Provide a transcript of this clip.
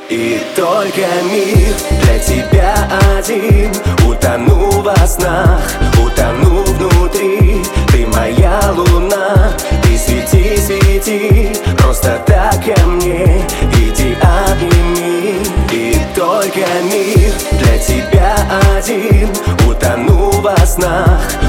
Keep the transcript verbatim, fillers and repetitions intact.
И только мир для тебя один. Утону во снах, утону внутри. Ты моя луна, ты свети, свети. Просто так ко мне, иди обними. И только мир для тебя один. Утону во снах,